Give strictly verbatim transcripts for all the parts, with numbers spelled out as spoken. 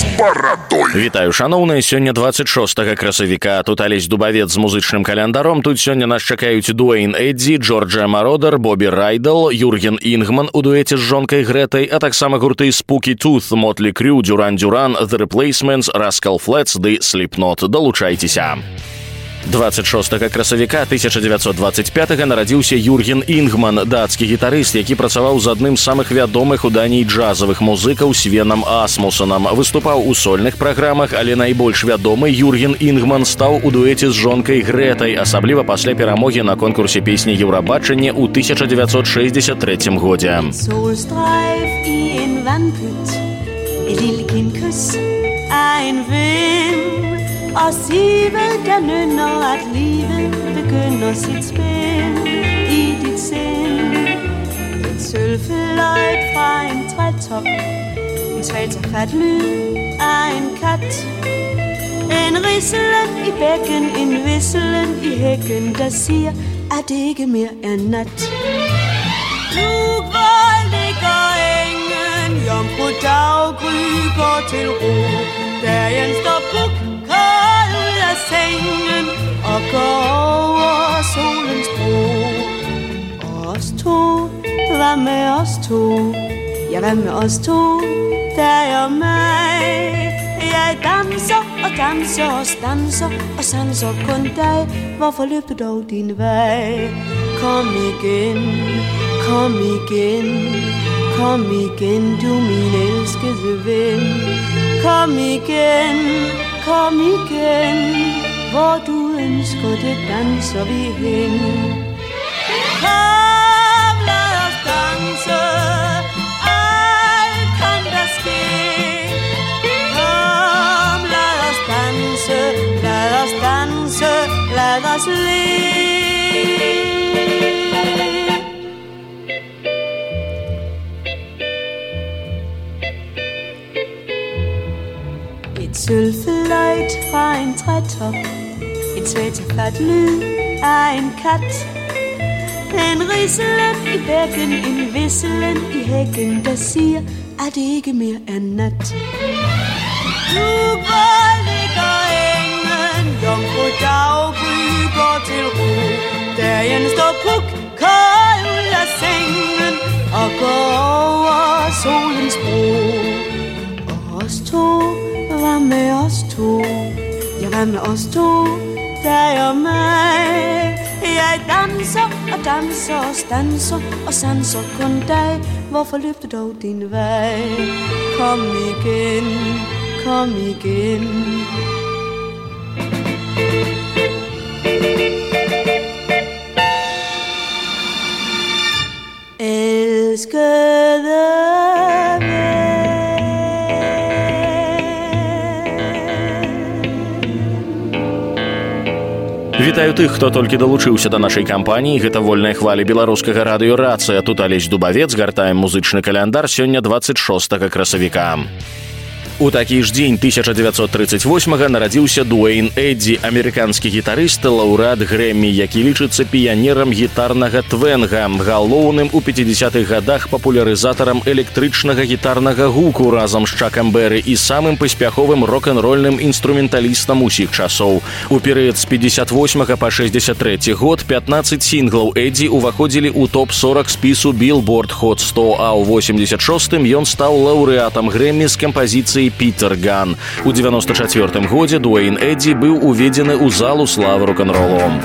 з барадой. Вітаю, шаноўныя, сёння двадцать шостага красавіка. Тут Алесь Дубавец з музычным календаром. Тут сёння нас чакаюць Дуэйн Эдді, Джорджия Мародер, Бобі Райдл, Юрген Інгман у дуэце з жонкай Грэтай, а таксама гурты Spooky Tooth, Motley Crue, Duran Duran, The Replacements, Rascal Flatts ды Slipknot. Долучайцеся. двадцать шостага красавіка тысяча дзевяцьсот двадцать пятага нарадзіўся Юрген Інгман, дацкі гітарыст, які працаваў з адным з самых вядомых у Даніі джазавых музыкаў Свенам Асмусанам. Выступаў у сольных праграмах, але найбольш вядомы Юрген Інгман стаў у дуэце з жонкай Грэтай, асабліва пасля перамогі на конкурсе песні Еўрабачання ў тысяча дзевяцьсот шэсцьдзясят трэцім годзе. Og sivet, der nynner, at livet begynder sit spil i dit sind. Et sølvfløjt fra en trætop, en svag taget lyd af en kat. En rislen i bækken, en visselen i hækken, der siger, at det ikke mere er nat. Nu hvor ligger engen, jomfru daggry går til ro. Dagen står puk sengen og går over solens bro. Og os to, hvad med os to? Ja, hvad med os to? Dig og mig. Jeg danser og danser og stanser og sanser kun dig. Hvorfor løb du dog din vej? Kom igen, kom igen, kom igen, du min elskede ven. Kom igen, kom igen, hvor du ønsker det, danser vi hen. Kom, lad os danse, alt kan der ske. Kom, lad os danse, lad os danse, lad os le. Et sølvfløjt fra en trætop, et svætefladt lyd af en kat. En rislen i bækken, en visselen i hækken, der siger, at det ikke mere er nat. Nu hvor ligger engen, jomfru daggry går til ro. Dagen står puk, kold af sengen og går over solens bro. Og os to, hvad med os to? Ja, hvad med os to? Dig og mig. Jeg danser og danser og stanser og sanser kun dig. Hvorfor løb du dog din vej? Kom igen, kom igen. Elskede Вітаю тых, хто толькі далучыўся да нашай кампаніі. Гэта вольная хваля беларускага радыё «Рацыя». Тут Алесь Дубавец, гартаем музычны каляндар, сёння двадцать шостага красавіка. У такі ж дзень тысяча дзевяцьсот тридцать восьмага нарадзіўся Дуэйн Эдді, амерыканскі гітарыст, лаўрэат Грэмі, які лічыцца піянерам гітарнага твэнга, галоўным у пяцідзясятых гадах папулярызатарам электрычнага гітарнага гуку разам з Чакам Бэры і самым паспяховым рок-н-рольным інструменталістам усіх часоў. У перыяд з пятьдесят восьмага па шэсцьдзясят трэці год пятнаццаць сінглаў Эдді ўваходзілі ў топ сорок спісу Billboard Hot сто, а ў восемьдесят шостым ён стаў лаўрэатам Грэмі з кампазіцыяй Питер Ган. У девяносто четвёртым годзе Дуэйн Эдді быў уведзены ў залу славы рок-н-ролу.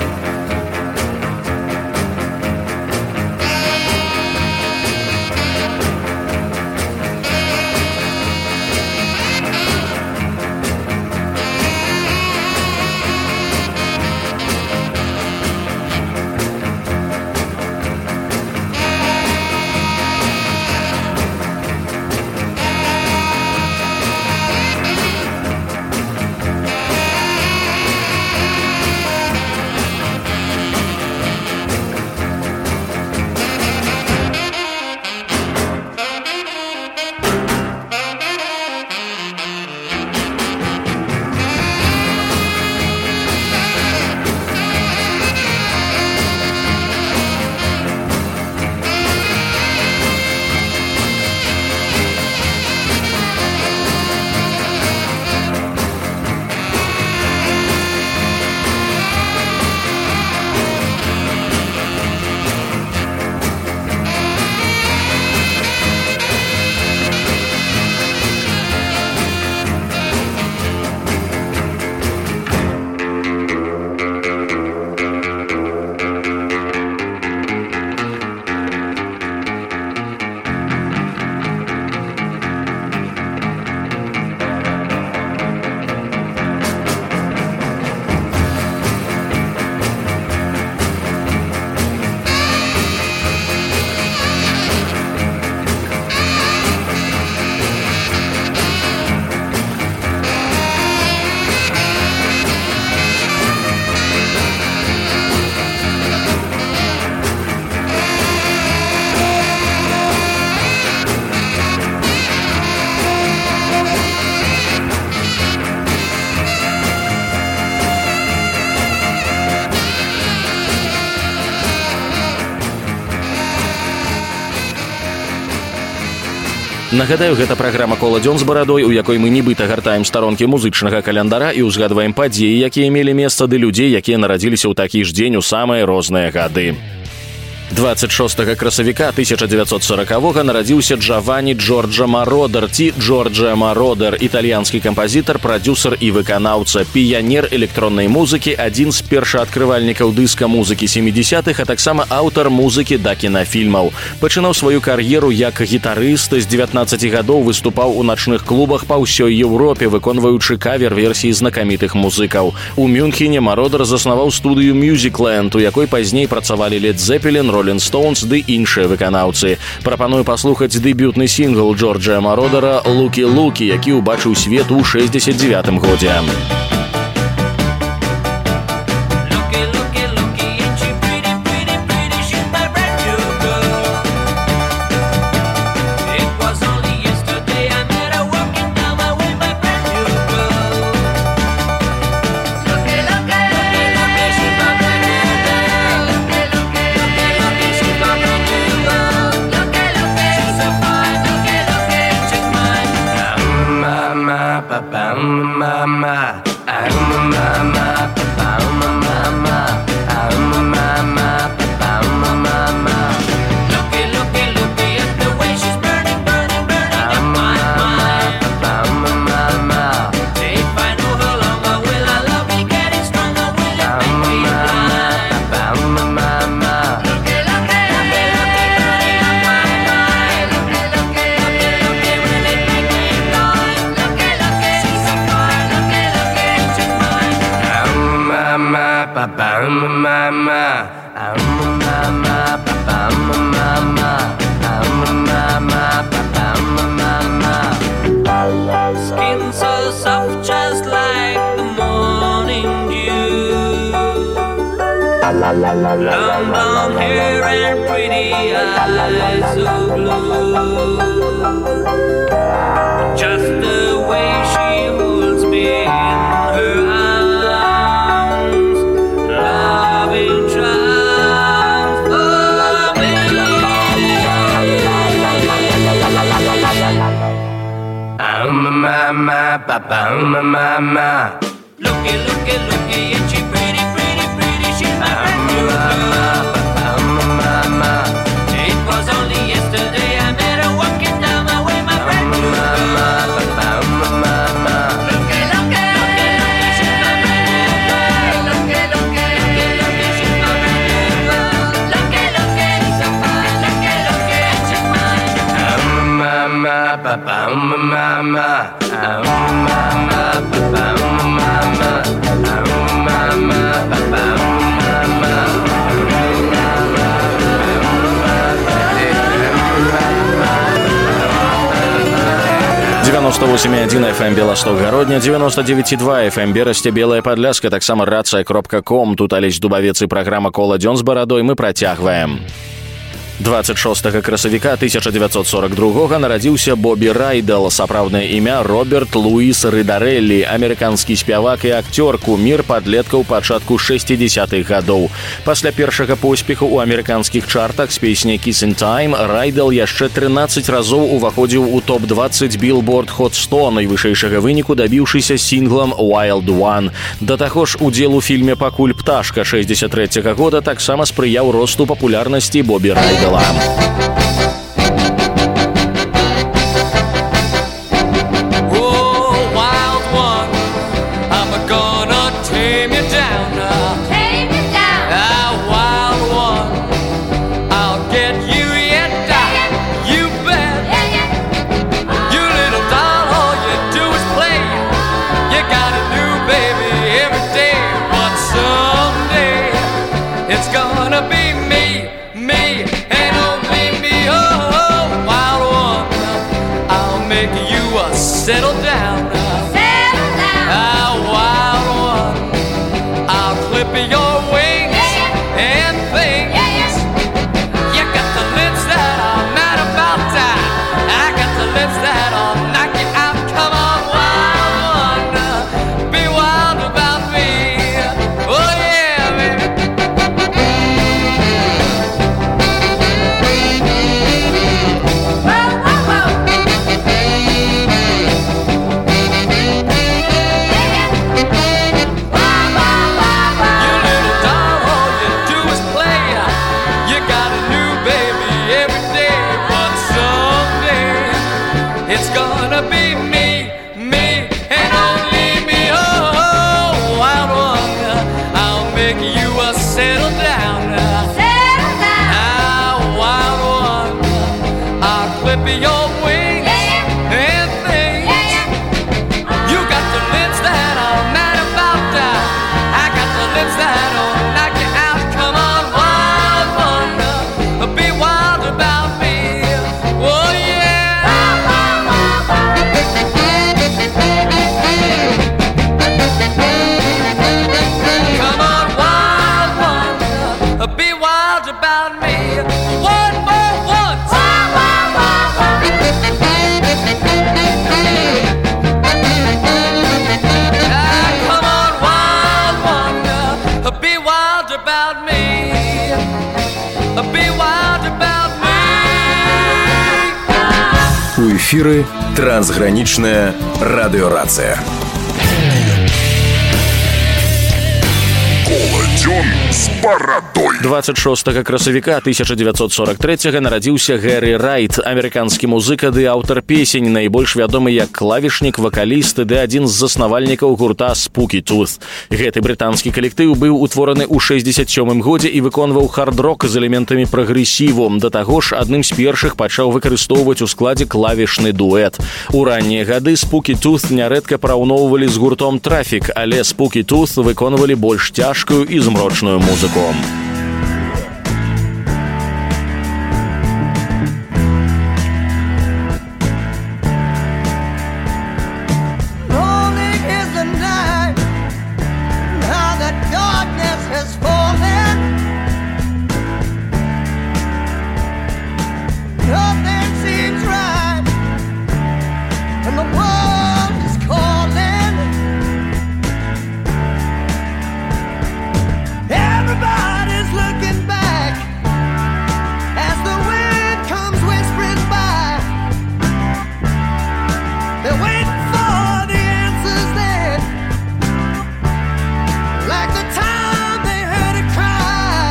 Нагадаю, гэта праграма «Кола дзён з барадой», у якой мы нібыта гартаем старонкі музычнага календара і ўзгадваем падзеі, якія мелі месца, ды людзей, якія нарадзіліся ў такі ж дзень у самыя розныя гады. двадцать шостага красавіка тысяча дзевяцьсот сорокавога нарадзіўся Джаванні Джорджа Мародер, ці Джорджа Мародер, італьянскі кампазітар, прадзюсар і выканаўца, піянер электроннай музыкі, адзін з першаадкрывальнікаў дыска музыкі сямідзесятых, а таксама аўтар музыкі да кінафільмаў. Пачынаў сваю кар'еру як гітарыст, з дзевятнаццаці гадоў выступаў у начных клубах па ўсёй Еўропе, выконваючы кавер-версіі знакамітых музыкаў. У Мюнхене Мародер заснаваў студыю Musicland, у якой пазней працавалі Led Zeppelin, Rolling Stones ды іншыя выканаўцы. Прапаную паслухаць дэбютны сінгл Джорджа Мародера «Лукі Лукі», які ўбачыў свет у шэсцьдзесят дзевятым годзе. Skin so soft, just like the morning dew. Long blonde hair and pretty eyes so blue. Just the way she holds me in her arms, loving charms for me. I'm a mama, papa, I'm a mama. Looky, looky, looky, and she pretty, pretty, pretty. She's my brand new girl. Papa, I'm a mama. It was only yesterday I met her walking down my way, my brand new girl. Papa, I'm a mama. Looky, looky, looky, looky, she's my brand new girl. Looky, looky, looky, looky, she's my brand new girl. Looky, looky, so fine. Looky, looky, and she's mine. I'm a mama, papa, I'm a mama. I'm a mama, papa, I'm a mama. I'm a mama, papa, I'm a mama. девяносто восемь и один эф эм Белосток Городня, девяносто девять и два эф эм Берасце Белая Падляска, таксама рация кропка ком. Тут Алесь Дубавец і праграма «Кола дзён з барадой» мы працягваем. двадцать шостага красавіка тысяча дзевяцьсот сорок другога нарадзіўся Бобі Райдэл, сапраўднае імя Роберт Луіс Рыдарэллі, амерыканскі спявак і акцёр, кумір падлеткаў пачатку шэсцідзесятых гадоў. Пасля першага поспеху ў амерыканскіх чартах з песняй «Kissin' Time» Райдэл яшчэ трынаццаць разоў уваходзіў у топ двадцать Billboard Hot сто, найвышэйшага выніку дабіўшыся сінглам «Wild One». Да таго ж, удзел у фільме «Пакуль пташка» шэсцьдесят трэцяга года таксама спрыяў росту папулярнасці Бобі Райдэла. Settle down, settle down. Ah, wild one, I'll clip your wings yeah, yeah. and things. Yeah, yeah. You got the lips that are mad about time. I got the lips that are knock you out. Come on, wild one, be wild about me. Oh yeah, baby. Settle down. Now, wild one, I'll clip your wings. Yeah, yeah. And things. Yeah, yeah. You got the lips that are mad about that. I got the lips that are knock you out. Come on, wild one, be wild about me. Oh yeah. Come on, wild one, be wild about me. One more once. Ah, come on, wild one, be wild about me. Be wild about me. У эфіры трансгранічная радыёрацыя. Коладзён з барадой. дваццаць шостага красавіка тысяча дзевяцьсот сорок трэцяга нарадзіўся Гэри Райт, амерыканскі музыка ды аўтар песень, найбольш вядомы як клавішнік, вакаліст ды адзін з заснавальнікаў гурта Spooky Tooth. Гэты брытанскі калектыў быў утвораны ў шэсцьдзесят сёмым годзе і выконваў хард-рок з элементамі прагрэсіву. Да таго ж, адным з першых пачаў выкарыстоўваць у складзе клавішны дуэт. У раннія гады Spooky Tooth нярэдка параўноўвалі з гуртом Traffic, але Spooky Tooth выконвалі больш цяжкую і змрочную музыку. Morning is the night. Now that darkness has fallen, nothing seems right, and the world is calling. Everybody's looking back as the wind comes whispering by. They're waiting for the answers then, like the time they heard it cry.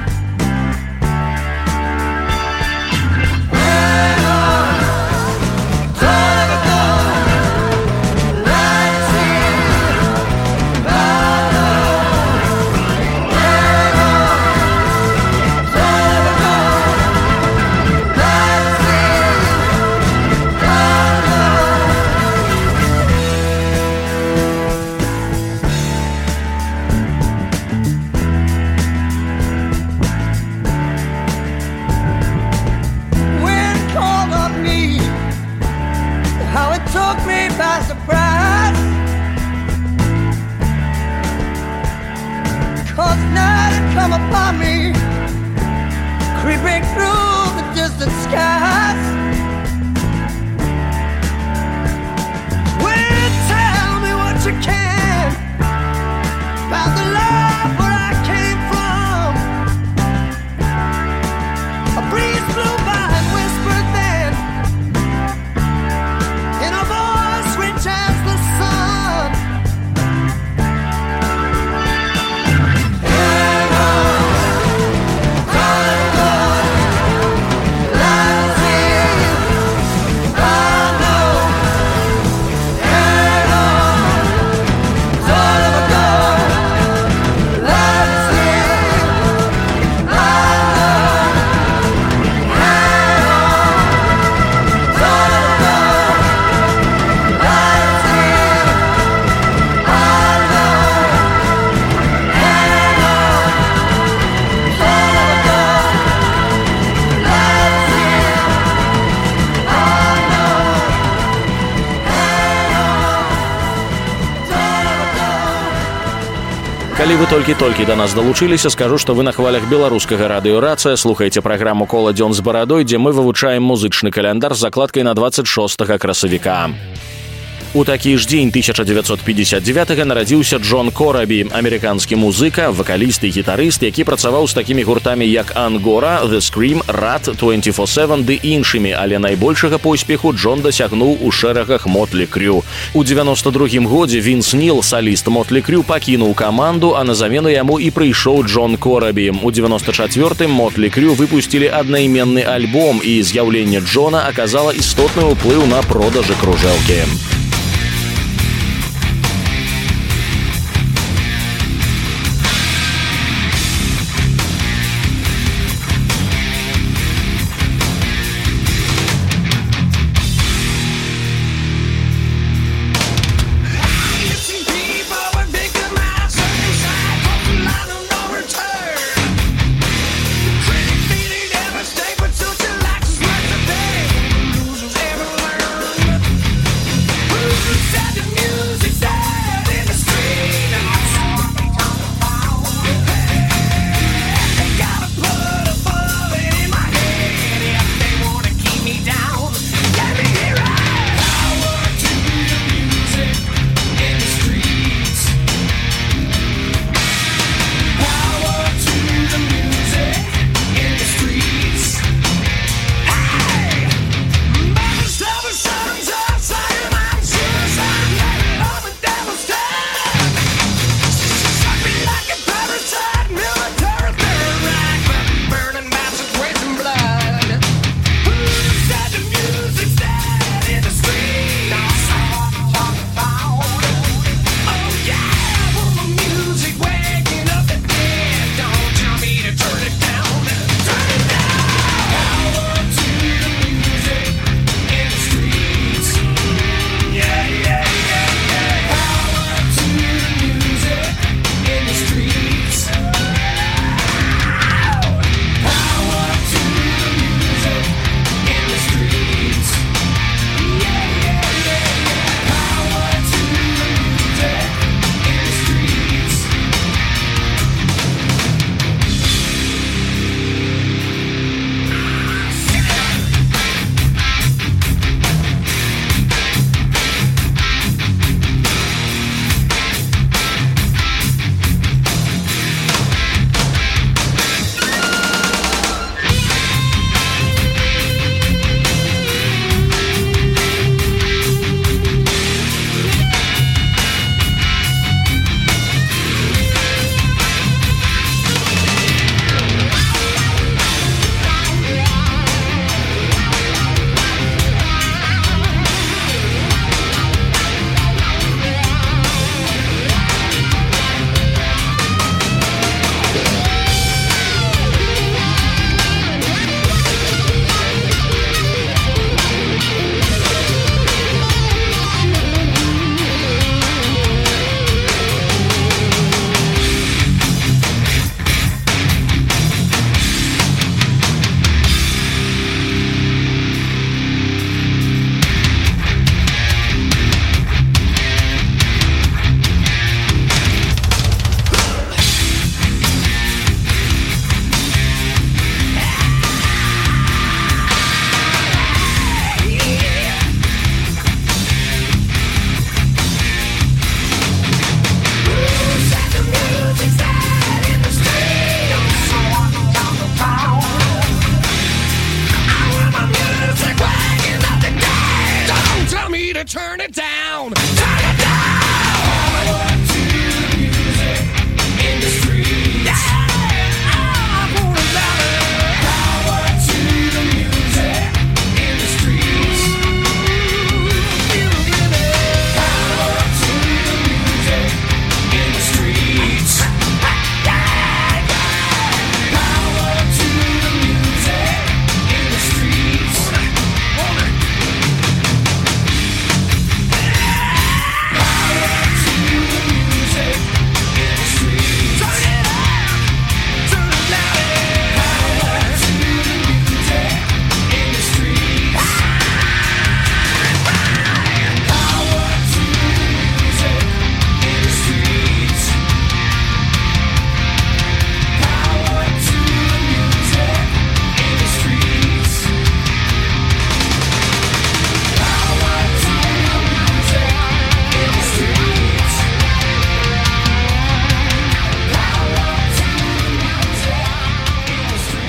Hang on, time to go. Lights in, follow. Hang on, time to go. Lights in, follow. Wind called on me, how it took me by surprise. 'Cause night had come upon me, creeping through the distant skies. Wind, tell me what you can about the love where I came from. A breeze blew by and whispered then, in a voice rich as the sun. Hang on, time to go. Lights in, follow. Hang on, time to go. Lights in, follow. Hang on, time to go. Lights in, follow. Hang on, time to go. Lights in, follow. Калі вы толькі-толькі да нас далучыліся, скажу, што вы на хвалях беларускага радыёрацыя слухаеце праграму «Коладзён з барадой», дзе мы вывучаем музычны каляндар з закладкай на дваццаць шостага красавіка. У такі ж дзень тысяча дзевяцьсот пятьдесят девятага нарадзіўся Джон Корабі, амерыканскі музыка, вакаліст і гітарыст, які працаваў з такімі гуртамі як Ангора, The Scream, Rat, двадцать четыре ды іншымі, але найбольшага поспеху Джон дасягнуў у шэрагах Motley Crue. У дзевяносто другім годзе Вінс Ніл, саліст Motley Crue, пакінуў каманду, а на замену яму і прыйшоў Джон Корабі. У дзевяносто чацвёртым Motley Crue выпусцілі аднайменны альбом, і з'яўленне Джона аказала істотны ўплыў на продажы кружэлкі.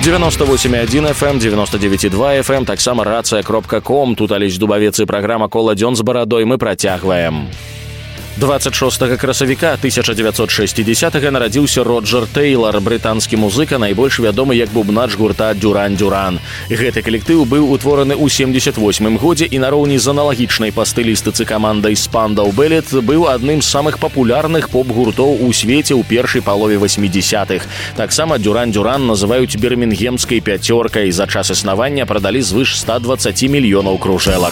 девяносто восемь і адзін эф эм, девяносто девять і два эф эм, таксама рацыя кропка ком. Тут Алесь Дубавец і праграма «Кола дзён з барадой» мы працягваем. двадцать шостага красавіка тысяча девятьсот шестидесятого нарадзіўся Роджер Тэйлар, брытанскі музыка, найбольш вядомы як бубнач гурта «Дюран-Дюран». Гэты калектыў быў утвораны ў семьдесят восьмым годзе і нароўні з аналагічнай па стылістыцы камандай Spandau Ballet быў адным з самых папулярных поп-гуртоў у свеце ў першай палове восьмідзесятых. Таксама «Дюран-Дюран» называюць бірмінгемскай пяцёркай. За час існавання прадалі звыш ста дваццаці мільёнаў кружэлак.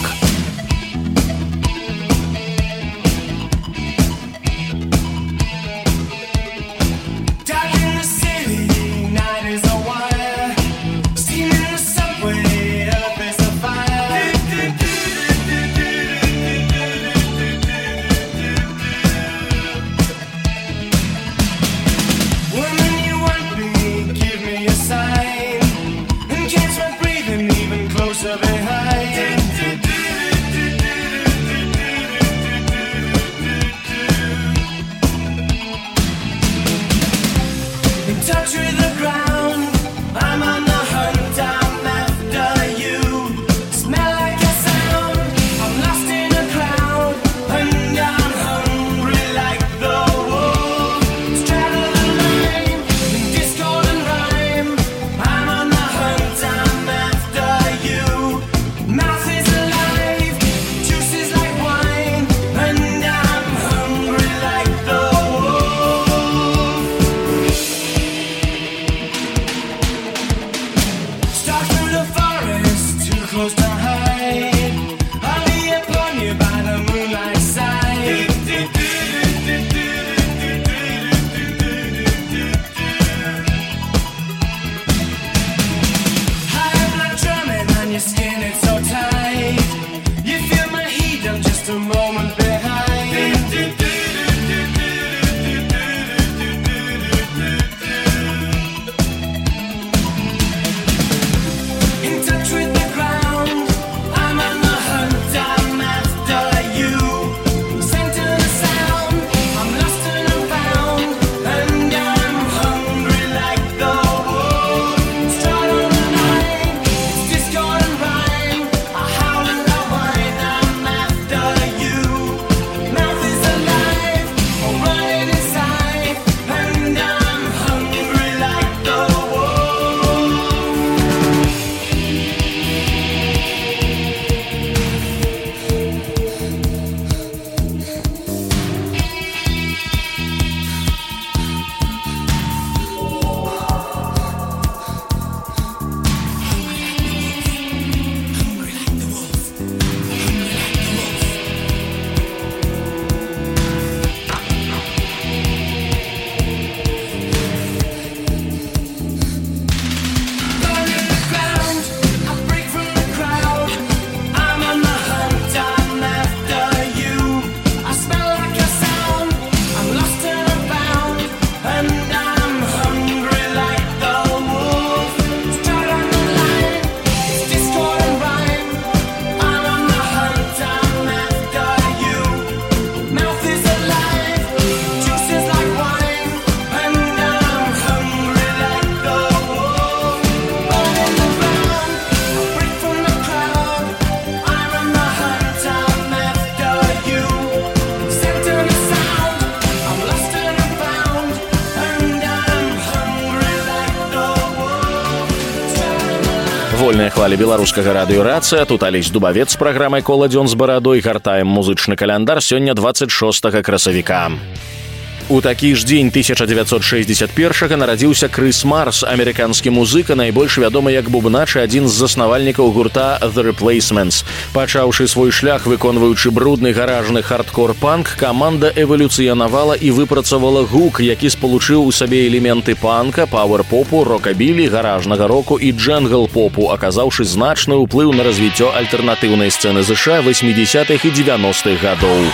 Вольныя хвалі беларускага радыёрацыя. Тут Алесь Дубавец з праграмай «Кола дзён з барадой». Гартаем музычны каляндар. Сёння двадцать шостага красавіка. У такі ж дзень тысяча девятьсот шестьдесят первого нарадзіўся Крыс Марс, амерыканскі музыка, найбольш вядомы як бубнач і адзін з заснавальнікаў гурта The Replacements. Пачаўшы свой шлях выконваючы брудны гаражны хардкор-панк, каманда эвалюцыянавала і выпрацавала гук, які спалучыў у сабе элементы панка, пауэр-попу, рокабілі, гаражнага року і джэнгл-попу, аказаўшы значны ўплыў на развіццё альтэрнатыўнай сцэны ЗША восьмідзесятых і дзевяностых гадоў.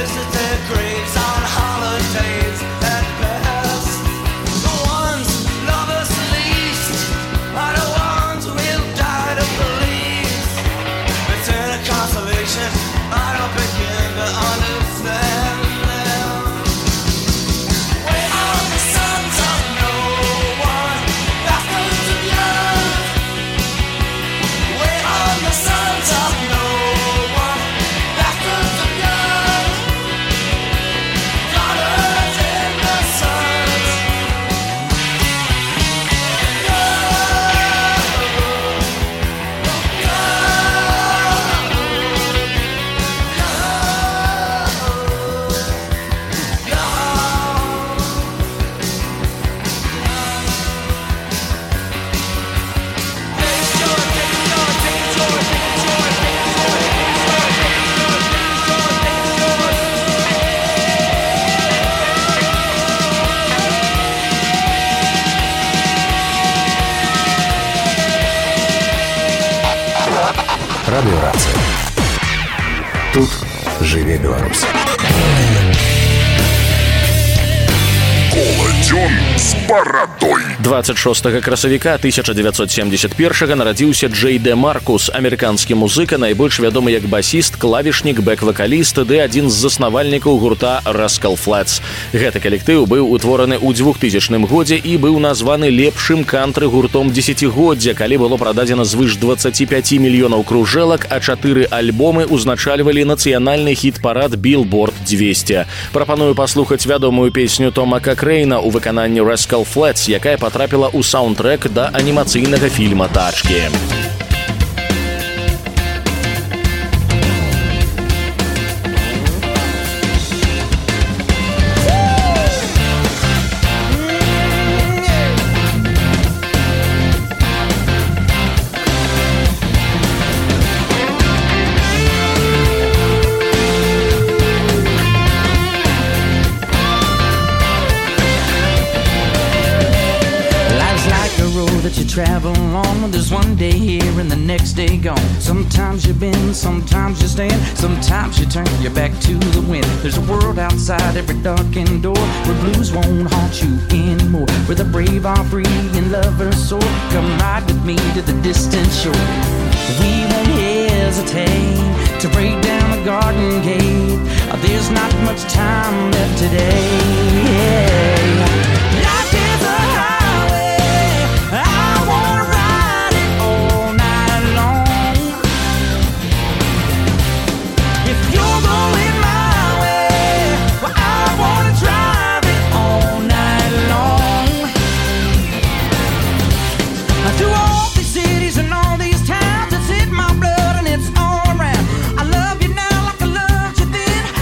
Радиорация. Тут жыве Беларусь. Коладзён з барадой. двадцать шостага красавіка тысяча девятьсот семьдесят первага нарадзіўся Джей Дэ Маркус, амерыканскі музыка, найбольш вядомы як басіст, клавішнік, бэк-вакаліст ды адзін з заснавальнікаў гурта Rascal Flatts. Гэты калектыў быў утвораны ў двухтысячным годзе і быў названы лепшым кантры-гуртом дзесяцігоддзя, калі было прададзена звыш двадцать пять мільёнаў кружэлак, а чатыры альбомы узначальвалі нацыянальны хіт-парад Billboard двести. Прапаную паслухаць вядомую песню Тома Кокрейна ў выкананні Rascal Flatts, якая потрапила у саундтрек да анімацыйнага фільма «Тачкі». Travel along, there's one day here and the next day gone. Sometimes you bend, sometimes you stand, sometimes you turn your back to the wind. There's a world outside every darkened door where blues won't haunt you anymore, where the brave are free and lovers soar. Come ride with me to the distant shore. We won't hesitate to break down the garden gate. There's not much time left today. Life is a highway, I wanna ride it all night long. If you're going my way, well, I wanna drive it all night long. Through all these cities and all these towns, it's in my blood and it's all around. I love you now like I loved you then.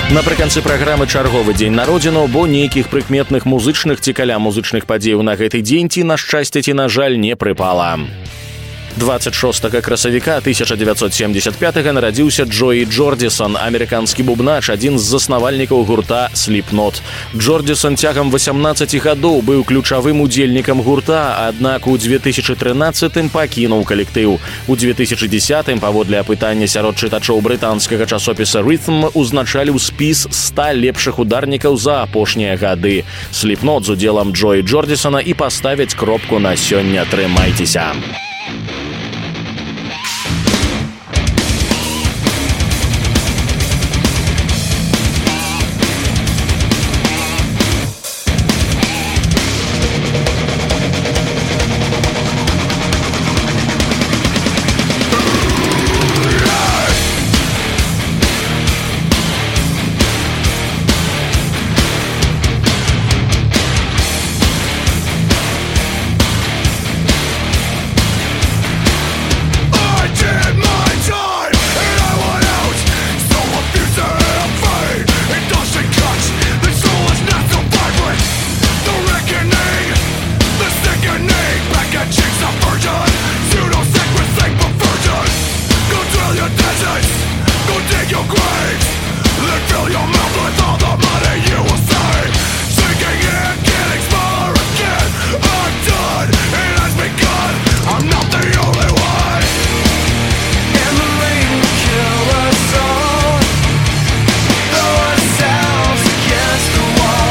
Напрыканцы праграмы чарговы дзень народзінаў, бо нейкіх прыкметных музычных ці каля музычных падзеяў на гэты дзень ці на шчасце, ці на жаль не прыпала. двадцать шостага красавіка тысяча девятьсот семьдесят пятого нарадзіўся Джоі Джордисон, амерыканскі бубнач, адзін з заснавальнікаў гурта Slipknot. Джордисон цягам васямнаццаці гадоў быў ключавым удзельнікам гурта, аднак у две тысячы трынаццатым пакінуў калектыў. У две тысячы дзесятым, паводле апытання сярод чытачоў брытанскага часопіса Rhythm, узначаліў спіс ста лепшых ударнікаў за апошнія гады. Slipknot з удзелам Джоі Джордисона і паставяць кропку на сёння. Трымайцеся!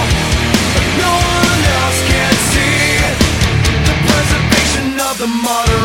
The modern